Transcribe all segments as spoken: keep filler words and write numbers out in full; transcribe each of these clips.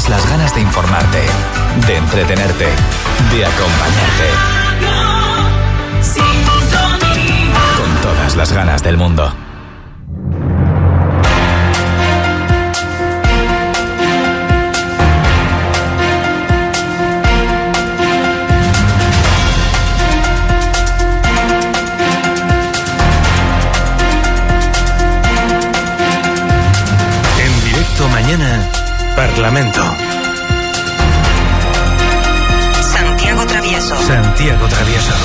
todas las ganas de informarte, de entretenerte, de acompañarte. Con todas las ganas del mundo. Mañana, Parlamento. Santiago Travieso. Santiago Travieso.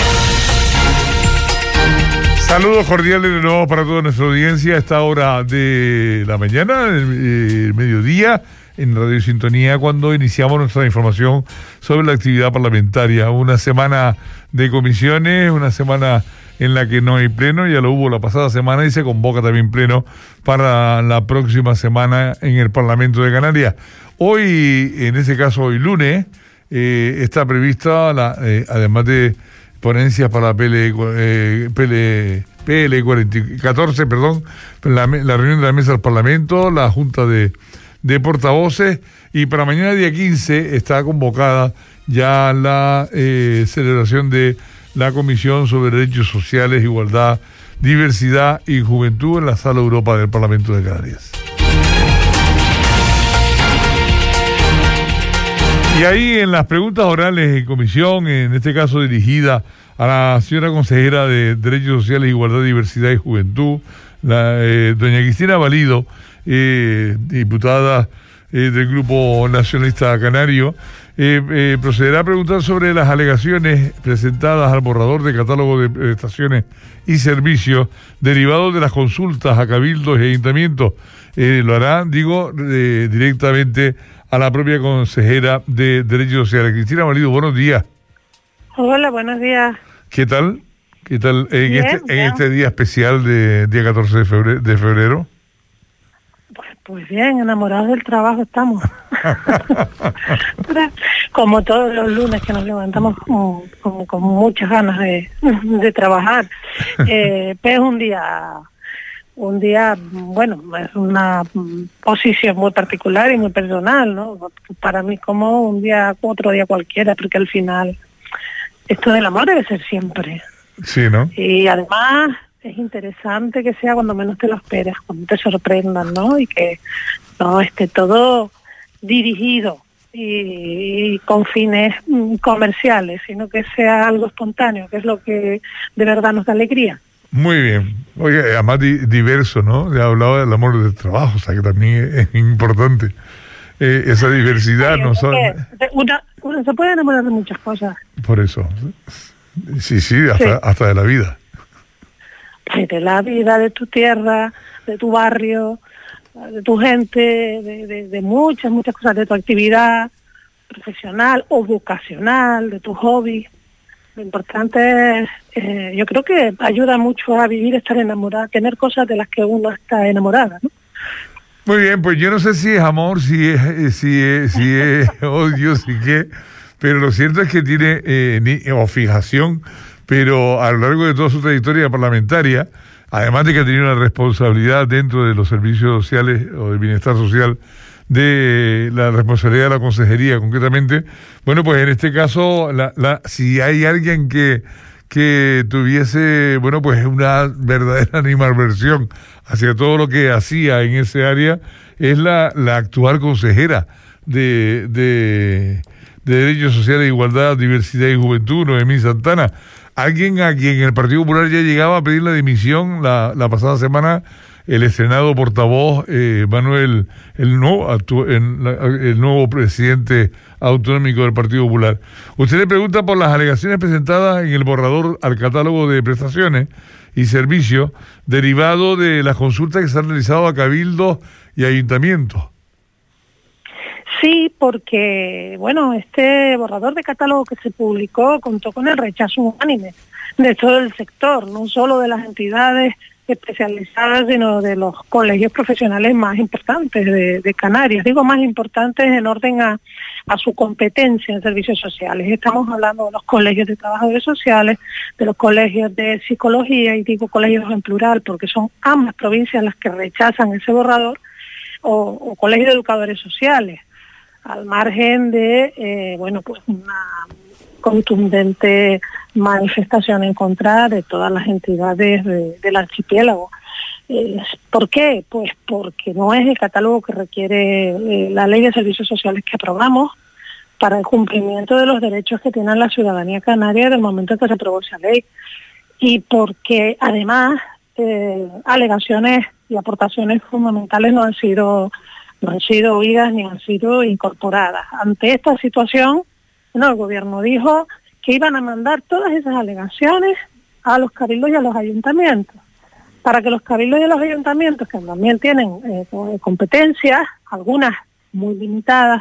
Saludos cordiales de nuevo para toda nuestra audiencia a esta hora de la mañana, el, el mediodía, en Radio Sintonía, cuando iniciamos nuestra información sobre la actividad parlamentaria. Una semana de comisiones, una semana en la que no hay pleno, ya lo hubo la pasada semana y se convoca también pleno para la próxima semana en el Parlamento de Canarias. Hoy, en este caso hoy lunes, eh, está prevista, la, eh, además de ponencias para la P L, eh, P L, P L catorce, perdón, la, la reunión de la mesa del Parlamento, la Junta de, de Portavoces, y para mañana día quince está convocada ya la eh, celebración de la Comisión sobre Derechos Sociales, Igualdad, Diversidad y Juventud en la Sala Europa del Parlamento de Canarias. Y ahí en las preguntas orales en comisión, en este caso dirigida a la señora consejera de Derechos Sociales, Igualdad, Diversidad y Juventud, la, eh, doña Cristina Valido, eh, diputada eh, del Grupo Nacionalista Canario, Eh, eh, procederá a preguntar sobre las alegaciones presentadas al borrador de catálogo de prestaciones y servicios derivados de las consultas a cabildos y ayuntamientos. Eh, lo hará, digo, eh, directamente a la propia consejera de Derechos Sociales. Cristina Valido, buenos días. Hola, buenos días. ¿Qué tal? ¿Qué tal en, Bien, este, bien. en este día especial de día catorce de febrero? De febrero? Pues, pues bien, enamorados del trabajo estamos. Como todos los lunes que nos levantamos con, con, con muchas ganas de, de trabajar. Eh, pero es un día, un día, bueno, es una posición muy particular y muy personal, ¿no? Para mí como un día, otro día cualquiera, porque al final esto del amor debe ser siempre. Sí, ¿no? Y además es interesante que sea cuando menos te lo esperas, cuando te sorprendan, ¿no? Y que no esté todo dirigido y, y con fines mm, comerciales, sino que sea algo espontáneo, que es lo que de verdad nos da alegría. Muy bien. Oye, además di, diverso, ¿no? Ya hablaba del amor del trabajo, o sea que también es, es importante eh, esa diversidad. Sí, no son... una, una se puede enamorar de muchas cosas. Por eso. Sí, sí, hasta, Sí. hasta de la vida. De la vida, de tu tierra, de tu barrio, de tu gente, de, de, de muchas, muchas cosas, de tu actividad profesional o vocacional, de tu hobby. Lo importante es, eh, yo creo que ayuda mucho a vivir, estar enamorada, tener cosas de las que uno está enamorada, ¿no? Muy bien, pues yo no sé si es amor, si es, si es, si es odio, si qué, pero lo cierto es que tiene eh, ni, o fijación, pero a lo largo de toda su trayectoria parlamentaria, además de que ha tenido una responsabilidad dentro de los servicios sociales o del bienestar social, de la responsabilidad de la consejería concretamente, bueno, pues en este caso, la, la, si hay alguien que, que tuviese, bueno, pues una verdadera animadversión hacia todo lo que hacía en ese área, es la, la actual consejera de, de, de Derechos Sociales, Igualdad, Diversidad y Juventud, Noemí Santana. Alguien a quien el Partido Popular ya llegaba a pedir la dimisión la, la pasada semana, el estrenado portavoz eh, Manuel, el nuevo, actu, el, el nuevo presidente autonómico del Partido Popular. Usted le pregunta por las alegaciones presentadas en el borrador al catálogo de prestaciones y servicios derivado de las consultas que se han realizado a cabildos y ayuntamientos. Sí, porque, bueno, este borrador de catálogo que se publicó contó con el rechazo unánime de todo el sector, no solo de las entidades especializadas, sino de los colegios profesionales más importantes de, de Canarias. Digo más importantes en orden a, a su competencia en servicios sociales. Estamos hablando de los colegios de trabajadores sociales, de los colegios de psicología, y digo colegios en plural porque son ambas provincias las que rechazan ese borrador, o, o colegios de educadores sociales. al margen de, eh, bueno, pues una contundente manifestación en contra de todas las entidades de, del archipiélago. Eh, ¿Por qué? Pues porque no es el catálogo que requiere eh, la ley de servicios sociales que aprobamos para el cumplimiento de los derechos que tiene la ciudadanía canaria desde el momento en que se aprobó esa ley. Y porque además eh, alegaciones y aportaciones fundamentales no han sido no han sido oídas ni han sido incorporadas. Ante esta situación, bueno, el gobierno dijo que iban a mandar todas esas alegaciones a los cabildos y a los ayuntamientos, para que los cabildos y los ayuntamientos, que también tienen eh, competencias, algunas muy limitadas,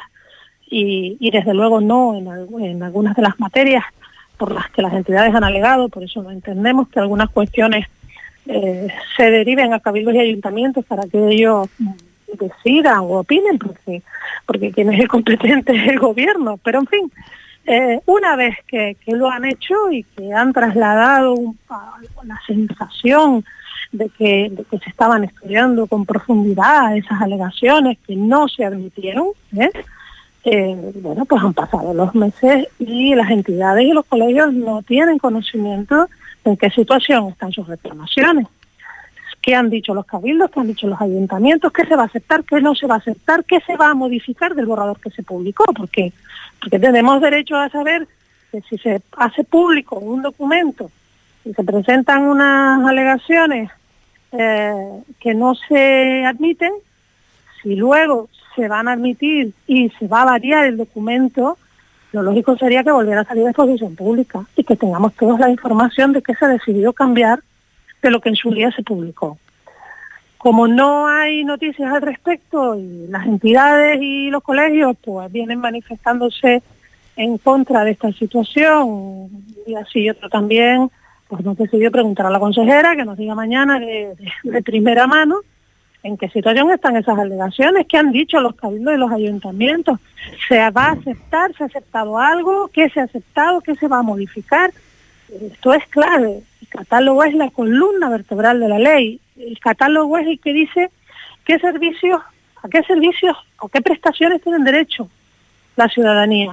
y, y desde luego no en, en algunas de las materias por las que las entidades han alegado, por eso no entendemos que algunas cuestiones eh, se deriven a cabildos y ayuntamientos para que ellos decidan o opinen, porque porque quien es el competente es el gobierno. Pero en fin, eh, una vez que, que lo han hecho y que han trasladado un, la sensación de que, de que se estaban estudiando con profundidad esas alegaciones que no se admitieron, ¿eh? Eh, bueno, pues han pasado los meses y las entidades y los colegios no tienen conocimiento de en qué situación están sus reclamaciones. ¿Qué han dicho los cabildos? ¿Qué han dicho los ayuntamientos? ¿Qué se va a aceptar? ¿Qué no se va a aceptar? ¿Qué se va a modificar del borrador que se publicó? Porque, porque tenemos derecho a saber que si se hace público un documento y se presentan unas alegaciones eh, que no se admiten, si luego se van a admitir y se va a variar el documento, lo lógico sería que volviera a salir de exposición pública y que tengamos toda la información de qué se ha decidido cambiar de lo que en su día se publicó. Como no hay noticias al respecto y las entidades y los colegios pues vienen manifestándose en contra de esta situación, y así y otro también, pues hemos decidido preguntar a la consejera que nos diga mañana de, de, de primera mano en qué situación están esas alegaciones, qué han dicho los cabildos y los ayuntamientos, se va a aceptar, se ha aceptado algo, qué se ha aceptado, qué se va a modificar. Esto es clave. El catálogo es la columna vertebral de la ley. El catálogo es el que dice qué servicios, a qué servicios o qué prestaciones tienen derecho la ciudadanía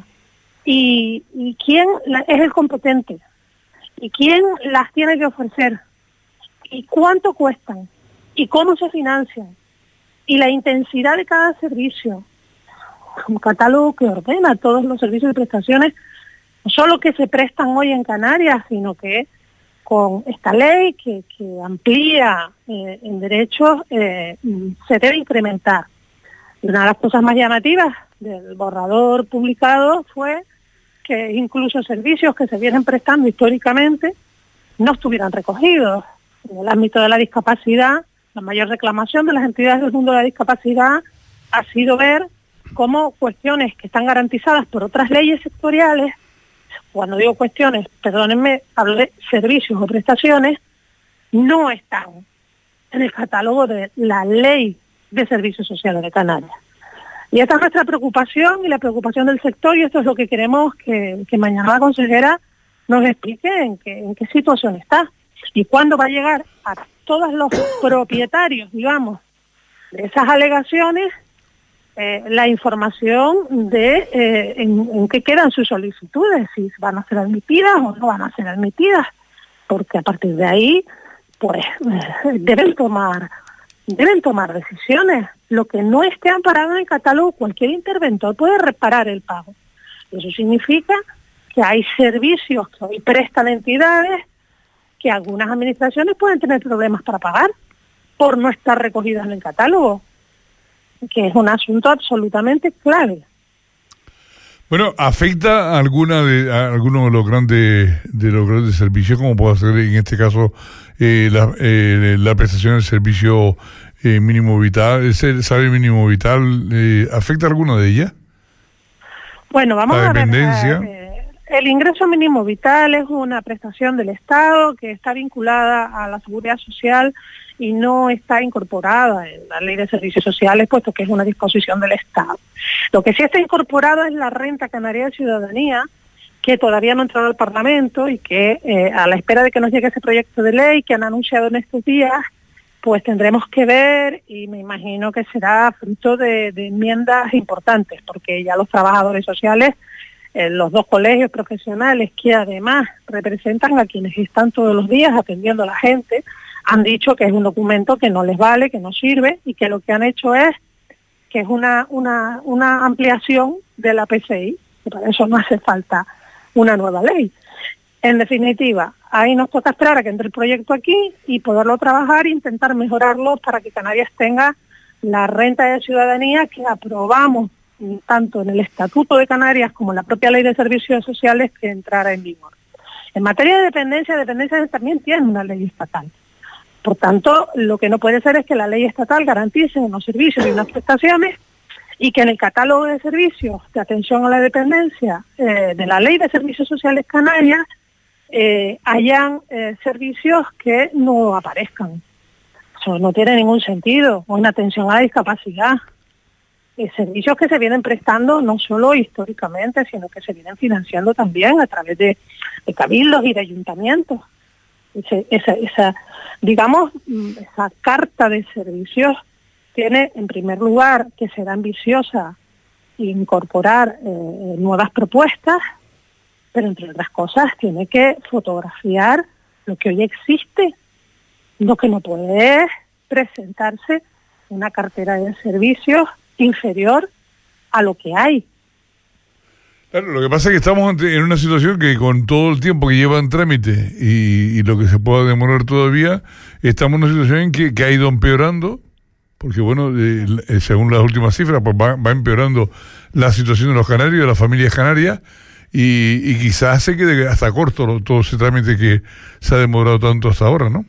y, y quién la, es el competente y quién las tiene que ofrecer y cuánto cuestan y cómo se financian y la intensidad de cada servicio. Un catálogo que ordena todos los servicios y prestaciones, no solo que se prestan hoy en Canarias, sino que con esta ley que, que amplía eh, en derechos eh, se debe incrementar. Y una de las cosas más llamativas del borrador publicado fue que incluso servicios que se vienen prestando históricamente no estuvieran recogidos. En el ámbito de la discapacidad, la mayor reclamación de las entidades del mundo de la discapacidad ha sido ver cómo cuestiones que están garantizadas por otras leyes sectoriales, cuando digo cuestiones, perdónenme, hablo de servicios o prestaciones, no están en el catálogo de la Ley de Servicios Sociales de Canarias. Y esta es nuestra preocupación y la preocupación del sector, y esto es lo que queremos que, que mañana la consejera nos explique en qué, en qué situación está y cuándo va a llegar a todos los propietarios, digamos, de esas alegaciones, Eh, la información de eh, en, en qué quedan sus solicitudes, si van a ser admitidas o no van a ser admitidas, porque a partir de ahí, pues, eh, deben tomar deben tomar decisiones. Lo que no esté amparado en el catálogo, cualquier interventor puede reparar el pago. Eso significa que hay servicios que hoy prestan entidades que algunas administraciones pueden tener problemas para pagar por no estar recogidas en el catálogo, que es un asunto absolutamente clave. Bueno, ¿afecta a alguna de a alguno de los grandes de los grandes servicios, como puede ser en este caso eh, la, eh, la prestación del servicio eh, mínimo vital, el salario mínimo vital, eh, afecta a alguna de ellas? Bueno, vamos la a ver. dependencia. Eh, el ingreso mínimo vital es una prestación del Estado que está vinculada a la seguridad social y no está incorporada en la Ley de Servicios Sociales, puesto que es una disposición del Estado. Lo que sí está incorporado es la Renta Canaria de Ciudadanía, que todavía no ha entrado al Parlamento y que eh, a la espera de que nos llegue ese proyecto de ley que han anunciado en estos días, pues tendremos que ver, y me imagino que será fruto de, de enmiendas importantes, porque ya los trabajadores sociales, eh, los dos colegios profesionales que además representan a quienes están todos los días atendiendo a la gente, han dicho que es un documento que no les vale, que no sirve, y que lo que han hecho es que es una, una, una ampliación de la P C I, y para eso no hace falta una nueva ley. En definitiva, ahí nos toca esperar a que entre el proyecto aquí y poderlo trabajar e intentar mejorarlo para que Canarias tenga la renta de ciudadanía que aprobamos tanto en el Estatuto de Canarias como en la propia Ley de Servicios Sociales que entrara en vigor. En materia de dependencia, dependencia también tiene una ley estatal. Por tanto, lo que no puede ser es que la ley estatal garantice unos servicios y unas prestaciones y que en el catálogo de servicios de atención a la dependencia eh, de la Ley de Servicios Sociales Canarias Eh, hayan eh, servicios que no aparezcan. Eso no tiene ningún sentido. O en atención a la discapacidad. Eh, servicios que se vienen prestando no solo históricamente, sino que se vienen financiando también a través de, de cabildos y de ayuntamientos. Ese, esa, esa, digamos, esa carta de servicios tiene, en primer lugar, que ser ambiciosa e incorporar eh, nuevas propuestas, pero entre otras cosas tiene que fotografiar lo que hoy existe. Lo que no puede es presentarse una cartera de servicios inferior a lo que hay. Claro, lo que pasa es que estamos ante, en una situación que con todo el tiempo que lleva en trámite y, y lo que se pueda demorar todavía, estamos en una situación en que, que ha ido empeorando, porque bueno, eh, según las últimas cifras, pues va, va empeorando la situación de los canarios, de las familias canarias, Y, y quizás se quede hasta corto todo ese trámite que se ha demorado tanto hasta ahora, ¿no?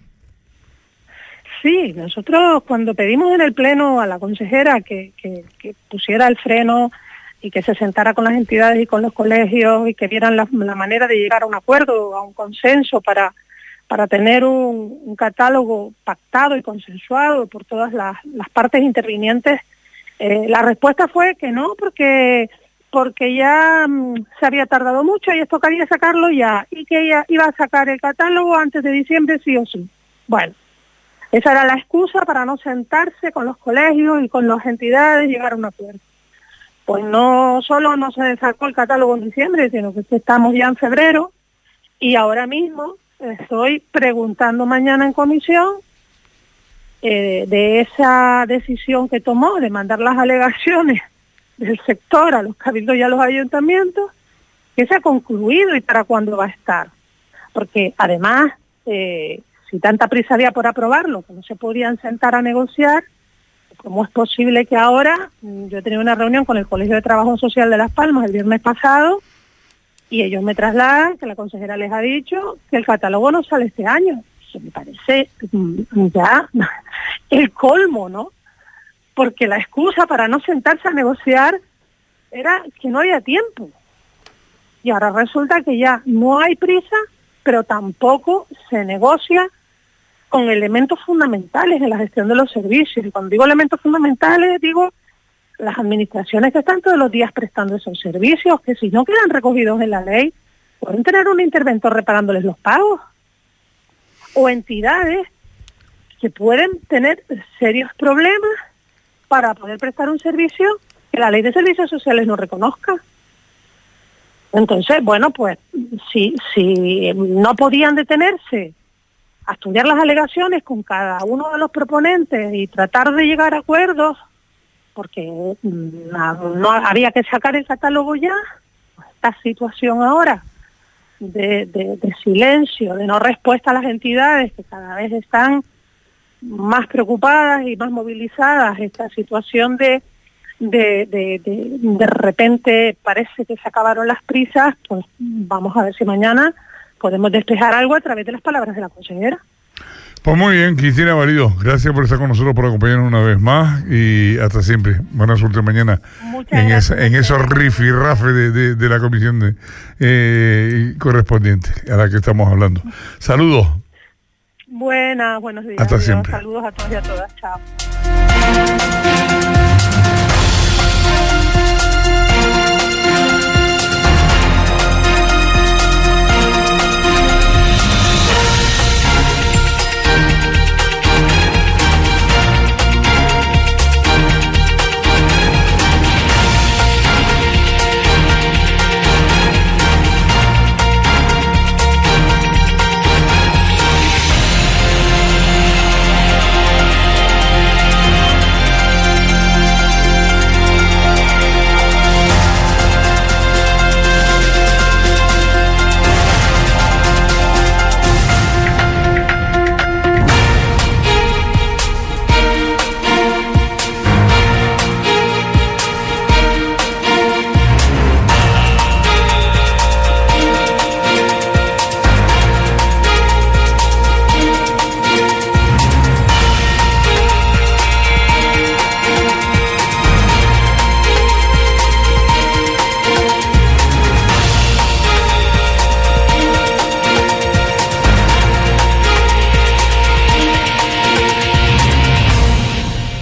Sí, nosotros cuando pedimos en el Pleno a la consejera que, que, que pusiera el freno y que se sentara con las entidades y con los colegios y que vieran la, la manera de llegar a un acuerdo, a un consenso para, para tener un, un catálogo pactado y consensuado por todas las, las partes intervinientes, eh, la respuesta fue que no, porque... porque ya mmm, se había tardado mucho y esto quería sacarlo ya, y que ella iba a sacar el catálogo antes de diciembre sí o sí. Bueno, esa era la excusa para no sentarse con los colegios y con las entidades y llegar a un acuerdo. Pues no solo no se sacó el catálogo en diciembre, sino que estamos ya en febrero, y ahora mismo estoy preguntando mañana en comisión eh, de esa decisión que tomó de mandar las alegaciones del sector a los cabildos y a los ayuntamientos, que se ha concluido y para cuándo va a estar. Porque además, eh, si tanta prisa había por aprobarlo, que no se podían sentar a negociar, ¿cómo es posible que ahora? Yo he tenido una reunión con el Colegio de Trabajo Social de Las Palmas el viernes pasado y ellos me trasladan que la consejera les ha dicho que el catálogo no sale este año. Eso me parece ya el colmo, ¿no? Porque la excusa para no sentarse a negociar era que no había tiempo. Y ahora resulta que ya no hay prisa, pero tampoco se negocia con elementos fundamentales en la gestión de los servicios. Y cuando digo elementos fundamentales, digo las administraciones que están todos los días prestando esos servicios, que si no quedan recogidos en la ley, pueden tener un interventor reparándoles los pagos. O entidades que pueden tener serios problemas para poder prestar un servicio que la Ley de Servicios Sociales no reconozca. Entonces, bueno, pues si, si no podían detenerse a estudiar las alegaciones con cada uno de los proponentes y tratar de llegar a acuerdos, porque no, no había que sacar el catálogo ya, esta situación ahora de, de, de silencio, de no respuesta a las entidades que cada vez están más preocupadas y más movilizadas, esta situación de de, de de de repente parece que se acabaron las prisas, pues vamos a ver si mañana podemos despejar algo a través de las palabras de la consejera. Pues muy bien, Cristina Valido, gracias por estar con nosotros, por acompañarnos una vez más y hasta siempre. Buena suerte mañana en, esa, en esos rifirrafes de, de, de la comisión de, eh, correspondiente a la que estamos hablando. Saludos. Buenas, buenos días. Hasta siempre. Saludos a todos y a todas. Chao.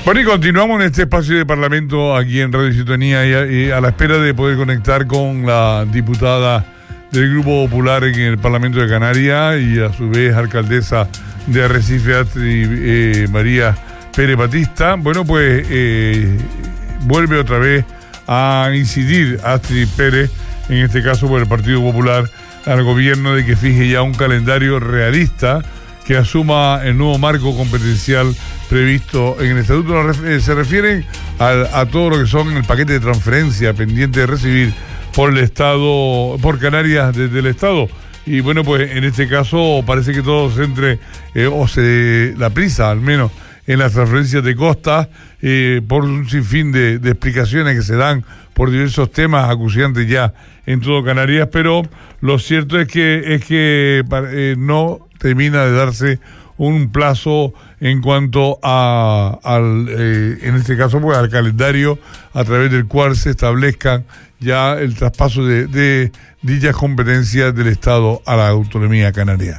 Bueno, y continuamos en este espacio de Parlamento aquí en Radio Sintonía y a, y a la espera de poder conectar con la diputada del Grupo Popular en el Parlamento de Canarias y a su vez alcaldesa de Arrecife, Astrid eh, María Pérez Batista. Bueno, pues eh, vuelve otra vez a incidir Astrid Pérez, en este caso por el Partido Popular, al gobierno de que fije ya un calendario realista que asuma el nuevo marco competencial previsto en el Estatuto. Se refieren a, a todo lo que son el paquete de transferencia pendiente de recibir por el Estado, por Canarias desde el Estado. Y bueno, pues en este caso parece que todo se entre, eh, o se la prisa al menos, en las transferencias de costas, eh, por un sinfín de, de explicaciones que se dan por diversos temas acuciantes ya en todo Canarias, pero lo cierto es que es que eh, no termina de darse un plazo en cuanto a al eh, en este caso pues al calendario a través del cual se establezcan ya el traspaso de, de dichas competencias del Estado a la autonomía canaria.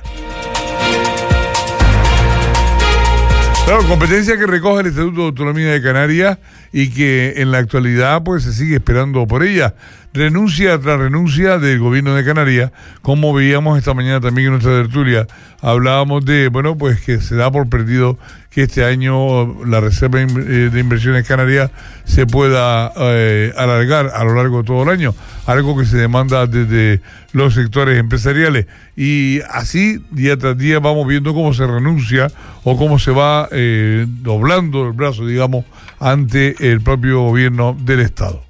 Claro, competencia que recoge el Estatuto de Autonomía de Canarias y que en la actualidad pues se sigue esperando por ella. Renuncia tras renuncia del gobierno de Canarias, como veíamos esta mañana también en nuestra tertulia. Hablábamos de, bueno, pues que se da por perdido que este año la Reserva de Inversiones Canarias se pueda eh, alargar a lo largo de todo el año, algo que se demanda desde los sectores empresariales. Y así, día tras día, vamos viendo cómo se renuncia o cómo se va eh, doblando el brazo, digamos, ante el propio gobierno del Estado.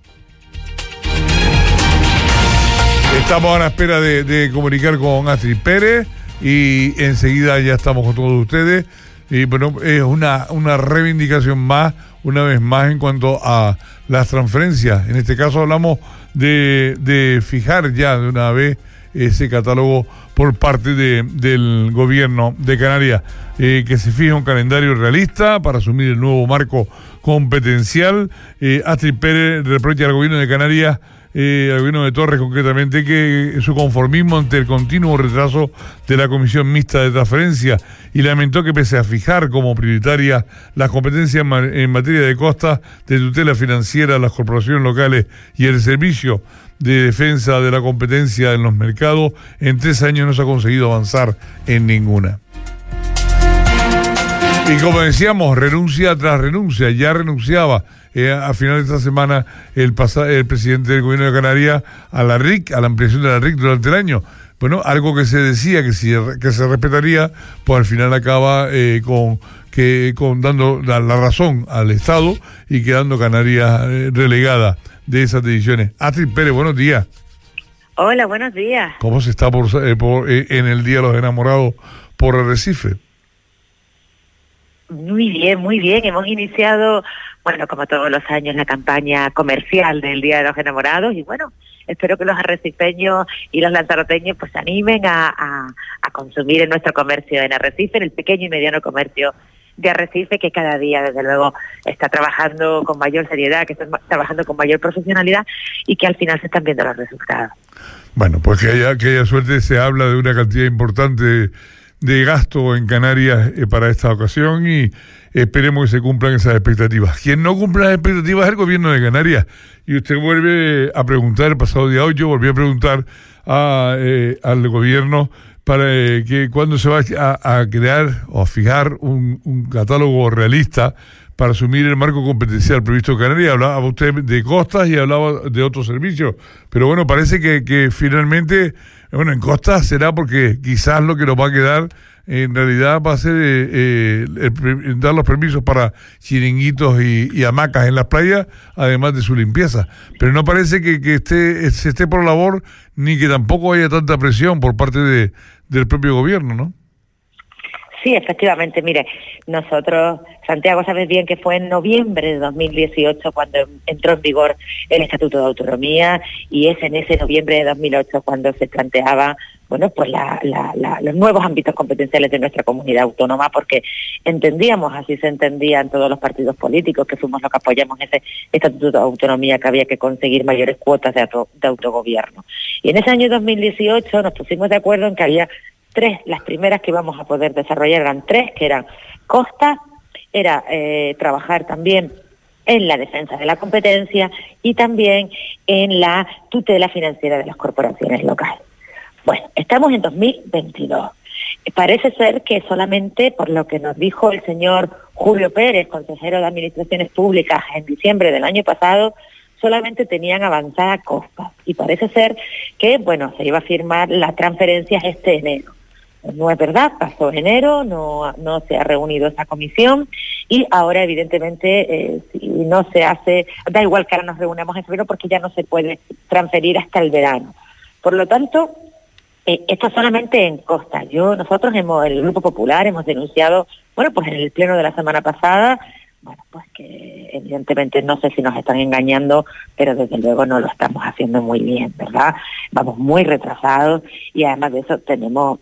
Estamos a la espera de, de comunicar con Astrid Pérez y enseguida ya estamos con todos ustedes. Y bueno, es una, una reivindicación más, una vez más, en cuanto a las transferencias. En este caso hablamos de, de fijar ya de una vez ese catálogo por parte de, del gobierno de Canarias, eh, que se fije un calendario realista para asumir el nuevo marco competencial. Eh, Astrid Pérez reprocha al gobierno de Canarias, Eh, al gobierno de Torres concretamente, que su conformismo ante el continuo retraso de la Comisión Mixta de Transferencia, y lamentó que pese a fijar como prioritarias las competencias en, ma en materia de costas, de tutela financiera, las corporaciones locales y el servicio de defensa de la competencia en los mercados, en tres años no se ha conseguido avanzar en ninguna. Y como decíamos, renuncia tras renuncia, ya renunciaba eh, a final de esta semana el, el presidente del gobierno de Canarias a la R I C, a la ampliación de la R I C durante el año. Bueno, algo que se decía que, si, que se respetaría, pues al final acaba eh, con que con dando la, la razón al Estado y quedando Canarias eh, relegada de esas decisiones. Astrid Pérez, buenos días. Hola, buenos días. ¿Cómo se está por, eh, por eh, en el Día de los Enamorados por Arrecife? Muy bien, muy bien. Hemos iniciado, bueno, como todos los años, la campaña comercial del Día de los Enamorados y bueno, espero que los arrecifeños y los lanzaroteños pues se animen a, a, a consumir en nuestro comercio en Arrecife, en el pequeño y mediano comercio de Arrecife, que cada día, desde luego, está trabajando con mayor seriedad, que está trabajando con mayor profesionalidad y que al final se están viendo los resultados. Bueno, pues que haya, que haya suerte. Se habla de una cantidad importante de, de gasto en Canarias eh, para esta ocasión y esperemos que se cumplan esas expectativas. Quien no cumple las expectativas es el gobierno de Canarias. Y usted vuelve a preguntar, el pasado día ocho, volvió a preguntar a, eh, al gobierno para eh, que cuándo se va a, a crear o a fijar un, un catálogo realista para asumir el marco competencial previsto en Canarias. Hablaba usted de costas y hablaba de otros servicios, pero bueno, parece que, que finalmente, bueno, en costas será porque quizás lo que nos va a quedar en realidad va a ser eh, eh, el, dar los permisos para chiringuitos y, y hamacas en las playas, además de su limpieza. Pero no parece que, que esté, se esté por labor, ni que tampoco haya tanta presión por parte de, del propio gobierno, ¿no? Sí, efectivamente. Mire, nosotros, Santiago, sabes bien que fue en noviembre de dos mil dieciocho cuando entró en vigor el Estatuto de Autonomía, y es en ese noviembre de dos mil ocho cuando se planteaba, bueno, pues la, la, la, los nuevos ámbitos competenciales de nuestra comunidad autónoma, porque entendíamos, así se entendían todos los partidos políticos que fuimos los que apoyamos ese Estatuto de Autonomía, que había que conseguir mayores cuotas de, auto, de autogobierno. Y en ese año dos mil dieciocho nos pusimos de acuerdo en que había tres, las primeras que íbamos a poder desarrollar eran tres, que eran costas, era eh, trabajar también en la defensa de la competencia y también en la tutela financiera de las corporaciones locales. Bueno, estamos en dos mil veintidós. Parece ser que solamente, por lo que nos dijo el señor Julio Pérez, consejero de Administraciones Públicas, en diciembre del año pasado, solamente tenían avanzada costa. Y parece ser que, bueno, se iba a firmar las transferencias este enero. No es verdad, pasó enero, no, no se ha reunido esa comisión y ahora evidentemente eh, si no se hace, da igual que ahora nos reunamos en febrero porque ya no se puede transferir hasta el verano. Por lo tanto, Eh, esto solamente en costa. Yo, nosotros hemos, el Grupo Popular, hemos denunciado, bueno, pues en el pleno de la semana pasada, bueno, pues que evidentemente no sé si nos están engañando, pero desde luego no lo estamos haciendo muy bien, ¿verdad? Vamos muy retrasados y además de eso tenemos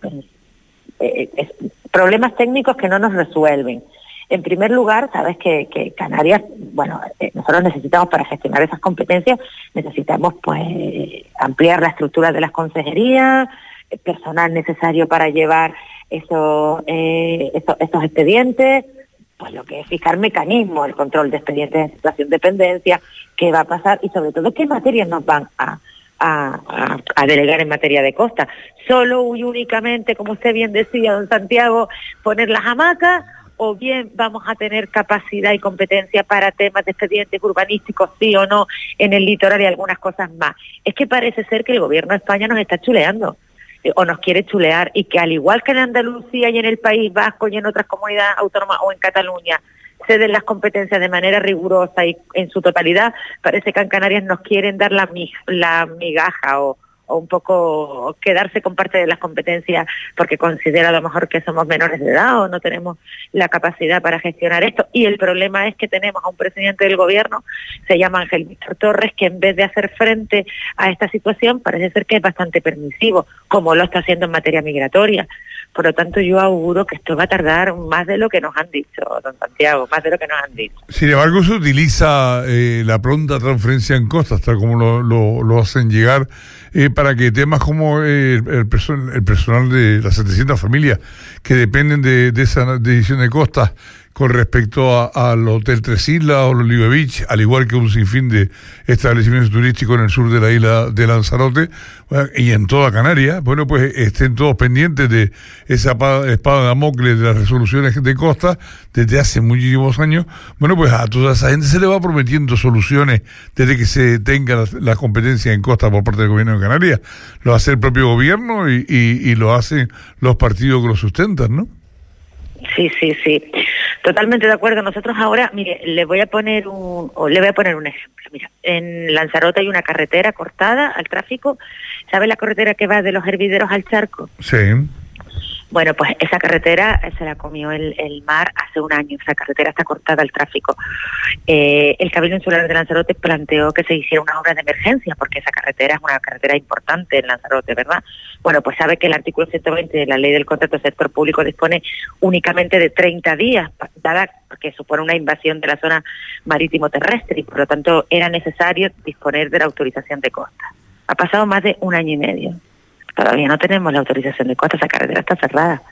eh, eh, problemas técnicos que no nos resuelven. En primer lugar, sabes que, que Canarias, bueno, eh, nosotros necesitamos para gestionar esas competencias, necesitamos pues ampliar la estructura de las consejerías, personal necesario para llevar eso, eh, eso, esos expedientes, pues lo que es fijar mecanismos, el control de expedientes en situación de dependencia, qué va a pasar y sobre todo qué materias nos van a, a, a, a delegar en materia de costa. Solo y únicamente, como usted bien decía, don Santiago, poner las hamacas, o bien vamos a tener capacidad y competencia para temas de expedientes urbanísticos, sí o no, en el litoral y algunas cosas más. Es que parece ser que el gobierno de España nos está chuleando, eh, o nos quiere chulear, y que al igual que en Andalucía y en el País Vasco y en otras comunidades autónomas o en Cataluña, ceden las competencias de manera rigurosa y en su totalidad, parece que en Canarias nos quieren dar la, mig la migaja o o un poco quedarse con parte de las competencias porque considera a lo mejor que somos menores de edad o no tenemos la capacidad para gestionar esto. Y el problema es que tenemos a un presidente del gobierno, se llama Ángel Víctor Torres, que en vez de hacer frente a esta situación parece ser que es bastante permisivo, como lo está haciendo en materia migratoria. Por lo tanto, yo auguro que esto va a tardar más de lo que nos han dicho, don Santiago, más de lo que nos han dicho. Sin embargo, se utiliza eh, la pronta transferencia en costas, tal como lo, lo, lo hacen llegar, eh, para que temas como eh, el, person el personal de las setecientas familias que dependen de, de esa decisión de costas con respecto a, al Hotel Tres Islas o el Olive Beach, al igual que un sinfín de establecimientos turísticos en el sur de la isla de Lanzarote, bueno, y en toda Canarias, bueno, pues estén todos pendientes de esa espada de Damocles de las resoluciones de costa desde hace muchísimos años. Bueno, pues a toda esa gente se le va prometiendo soluciones desde que se tenga la, la competencia en costa por parte del gobierno de Canarias. Lo hace el propio gobierno y, y, y lo hacen los partidos que lo sustentan, ¿no? Sí, sí, sí. Totalmente de acuerdo. Nosotros ahora, mire, le voy a poner un, o le voy a poner un ejemplo. Mira, en Lanzarote hay una carretera cortada al tráfico. ¿Sabe la carretera que va de los hervideros al charco? Sí. Bueno, pues esa carretera se la comió el, el mar hace un año. Esa carretera está cortada al tráfico. Eh, el Cabildo Insular de Lanzarote planteó que se hiciera una obra de emergencia porque esa carretera es una carretera importante en Lanzarote, ¿verdad? Bueno, pues sabe que el artículo ciento veinte de la Ley del Contrato del Sector Público dispone únicamente de treinta días, dada que supone una invasión de la zona marítimo-terrestre y por lo tanto era necesario disponer de la autorización de costa. Ha pasado más de un año y medio. Todavía no tenemos la autorización de costa, esa carretera está cerrada.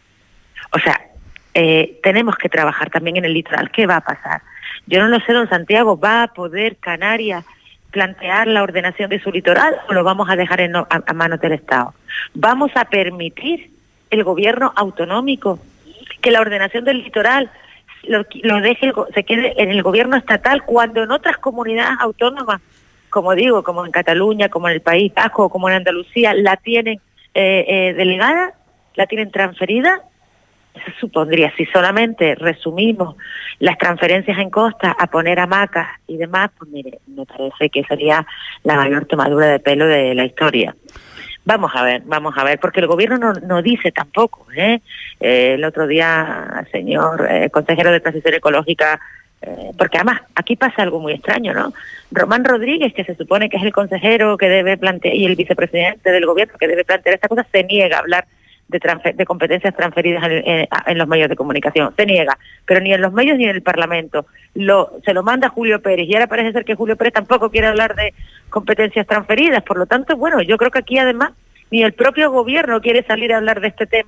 O sea, eh, tenemos que trabajar también en el litoral. ¿Qué va a pasar? Yo no lo sé, don Santiago, ¿va a poder Canarias plantear la ordenación de su litoral o lo vamos a dejar en, a, a manos del Estado? ¿Vamos a permitir el gobierno autonómico que la ordenación del litoral lo, lo deje, se quede en el gobierno estatal cuando en otras comunidades autónomas, como digo, como en Cataluña, como en el País Vasco, como en Andalucía, la tienen eh, eh, delegada, la tienen transferida? Eso supondría, si solamente resumimos las transferencias en costa a poner hamacas y demás, pues mire, me parece que sería la mayor tomadura de pelo de la historia. Vamos a ver, vamos a ver, porque el gobierno no, no dice tampoco, ¿eh? Eh, el otro día, señor eh, consejero de Transición Ecológica, Eh, porque además aquí pasa algo muy extraño, ¿no? Román Rodríguez, que se supone que es el consejero que debe plantear y el vicepresidente del gobierno que debe plantear esta cosa, se niega a hablar de, transfer de competencias transferidas en, en, en los medios de comunicación, se niega, pero ni en los medios ni en el Parlamento. Lo, se lo manda Julio Pérez y ahora parece ser que Julio Pérez tampoco quiere hablar de competencias transferidas, por lo tanto, bueno, yo creo que aquí además ni el propio gobierno quiere salir a hablar de este tema.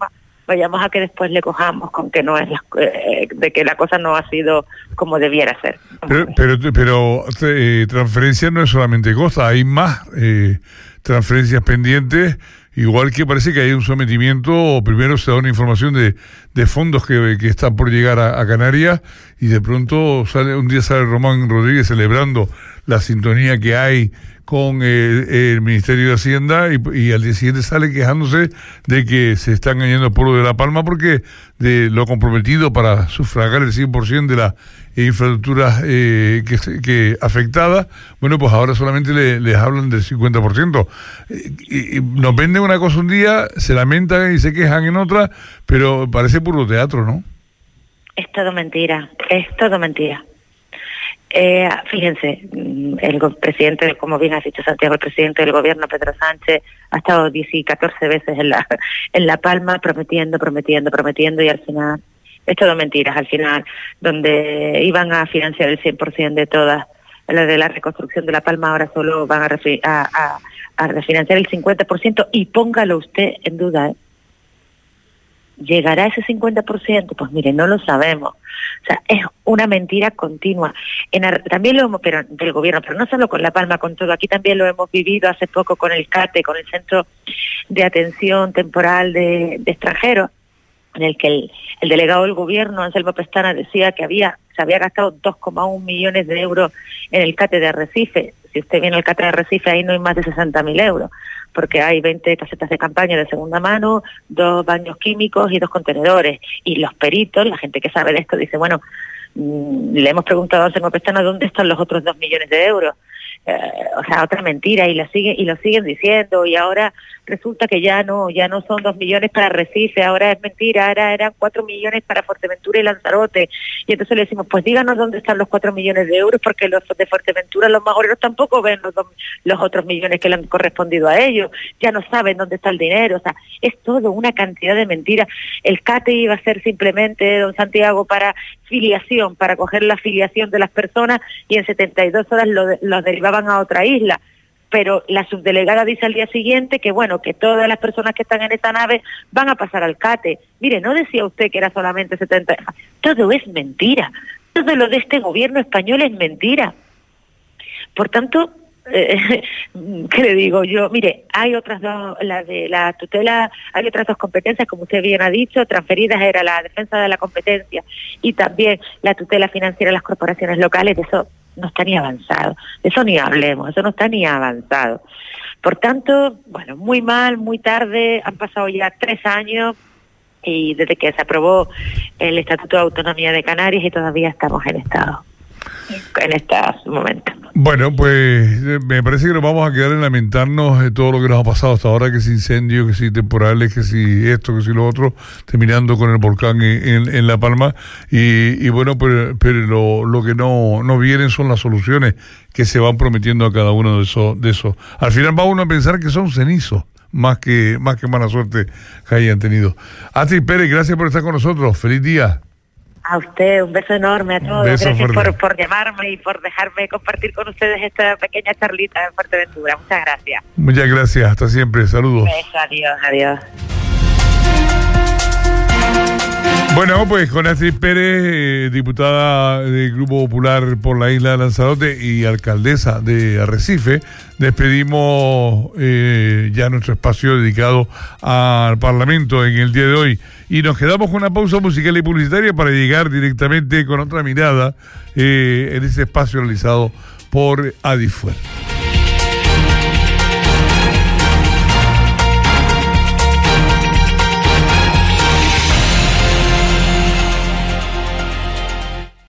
vayamos a que después le cojamos con que no es la, eh, de que la cosa no ha sido como debiera ser. Pero, pero, pero eh, transferencia no es solamente costa, hay más eh, transferencias pendientes. Igual que parece que hay un sometimiento, primero se da una información de, de fondos que, que están por llegar a, a Canarias y de pronto sale un día sale Román Rodríguez celebrando la sintonía que hay con el, el Ministerio de Hacienda y, y al día siguiente sale quejándose de que se está engañando al pueblo de La Palma porque de lo comprometido para sufragar el cien por ciento de las infraestructuras eh, que, que afectadas, bueno, pues ahora solamente le, les hablan del cincuenta por ciento. Eh, y, y nos venden una cosa un día, se lamentan y se quejan en otra, pero parece puro teatro, ¿no? Es todo mentira, es todo mentira. Eh, fíjense, el presidente, como bien ha dicho Santiago, el presidente del gobierno, Pedro Sánchez, ha estado diez y catorce veces en la, en La Palma prometiendo, prometiendo, prometiendo y al final es todo mentiras. Al final, donde iban a financiar el cien por ciento de todas las de la reconstrucción de La Palma, ahora solo van a, refi- a, a, a refinanciar el cincuenta por ciento y póngalo usted en duda, ¿eh? ¿Llegará ese cincuenta por ciento? Pues mire, no lo sabemos. O sea, es una mentira continua. En Ar- también lo hemos, pero del gobierno, pero no solo con La Palma, con todo. Aquí también lo hemos vivido hace poco con el CATE, con el Centro de Atención Temporal de, de Extranjeros, en el que el, el delegado del gobierno, Anselmo Pestana, decía que había se había gastado dos coma uno millones de euros en el CATE de Arrecife. Si usted viene al CATE de Arrecife, ahí no hay más de sesenta mil euros, porque hay veinte casetas de campaña de segunda mano, dos baños químicos y dos contenedores. Y los peritos, la gente que sabe de esto, dice, bueno, mmm, le hemos preguntado a Anselmo Pestana dónde están los otros dos millones de euros. Eh, o sea, otra mentira, y la sigue, y lo siguen diciendo, y ahora resulta que ya no, ya no son dos millones para Recife, ahora es mentira, ahora eran cuatro millones para Fuerteventura y Lanzarote, y entonces le decimos, pues díganos dónde están los cuatro millones de euros, porque los de Fuerteventura, los majoreros tampoco ven los, dos, los otros millones que le han correspondido a ellos, ya no saben dónde está el dinero, o sea, es todo una cantidad de mentiras. El CATE iba a ser simplemente, don Santiago, para filiación, para coger la filiación de las personas, y en setenta y dos horas lo, los derivaban a otra isla, pero la subdelegada dice al día siguiente que bueno, que todas las personas que están en esta nave van a pasar al CATE. Mire, no decía usted que era solamente setenta, todo es mentira, todo lo de este gobierno español es mentira. Por tanto, eh, ¿qué le digo yo? Mire, hay otras dos, la de la tutela, hay otras dos competencias, como usted bien ha dicho, transferidas, era la defensa de la competencia y también la tutela financiera de las corporaciones locales. De eso no está ni avanzado, de eso ni hablemos, eso no está ni avanzado. Por tanto, bueno, muy mal, muy tarde, han pasado ya tres años y desde que se aprobó el Estatuto de Autonomía de Canarias y todavía estamos en estado, en estos momentos. Bueno, pues me parece que nos vamos a quedar en lamentarnos de todo lo que nos ha pasado hasta ahora, que si incendios, que si temporales, que si esto, que si lo otro, terminando con el volcán en, en, en La Palma, y, y bueno, pero, pero lo, lo que no, no vienen son las soluciones que se van prometiendo a cada uno de esos, de esos. Al final va uno a pensar que son cenizos, más que, más que mala suerte que hayan tenido. Astrid Pérez, gracias por estar con nosotros, feliz día. A usted, un beso enorme a todos. Beso gracias por, por llamarme y por dejarme compartir con ustedes esta pequeña charlita en Fuerteventura. Muchas gracias. Muchas gracias, hasta siempre, saludos. Beso, adiós, adiós. Bueno, pues con Astrid Pérez, eh, diputada del Grupo Popular por la isla de Lanzarote y alcaldesa de Arrecife, despedimos eh, ya nuestro espacio dedicado al Parlamento en el día de hoy. Y nos quedamos con una pausa musical y publicitaria para llegar directamente con otra mirada eh, en ese espacio realizado por Adifuer.